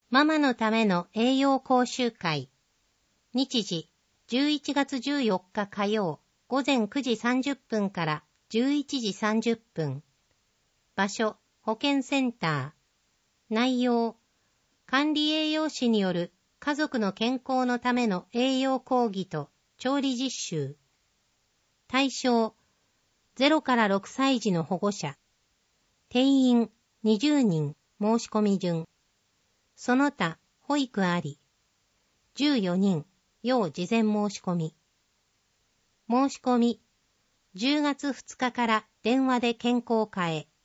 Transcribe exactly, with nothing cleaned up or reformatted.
ママのための栄養講習会。日時、じゅういちがつじゅうよっか火曜、午前くじさんじゅっぷんからじゅういちじさんじゅっぷん。場所、保健センター。内容、管理栄養士による家族の健康のための栄養講義と調理実習。対象、ゼロからろくさい児の保護者。定員にじゅうにん、申し込み順。その他、保育あり。じゅうよにん、要事前申し込み。申し込み、じゅうがつふつかから電話で健康課へ。